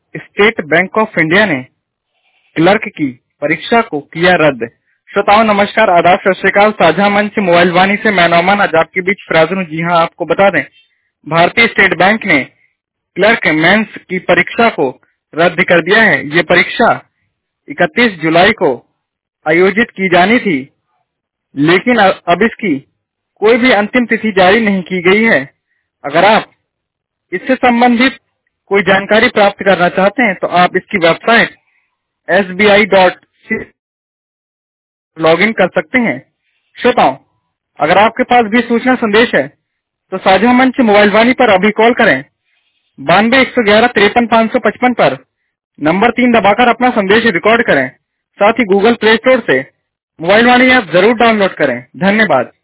State Bank of India ने clerk की परीक्षा को किया रद्द। श्रोताओं नमस्कार, आदाब, सत श्री अकाल। साझा मंच मोबाइल वाणी से मैं नौमान आज आपके बीच हाजिर हूं। जी हां, आपको बता दें, भारतीय स्टेट बैंक ने क्लर्क मेंस की परीक्षा को रद्द कर दिया है। ये परीक्षा 31 जुलाई को आयोजित की जानी थी, लेकिन अब इसकी कोई भी अंतिम तिथि जारी नहीं की गई है। अगर आप इससे संबंधित कोई जानकारी प्राप्त करना चाहते हैं तो आप इसकी वेबसाइट sbi.co लॉग इन कर सकते हैं। श्रोताओं, अगर आपके पास भी सूचना संदेश है तो साझा मंच मोबाइल वाणी पर अभी कॉल करें 92 111 53 555 पर नंबर 3 दबाकर अपना संदेश रिकॉर्ड करें। साथ ही गूगल प्ले स्टोर से मोबाइल वाणी ऐप जरूर डाउनलोड करें। धन्यवाद।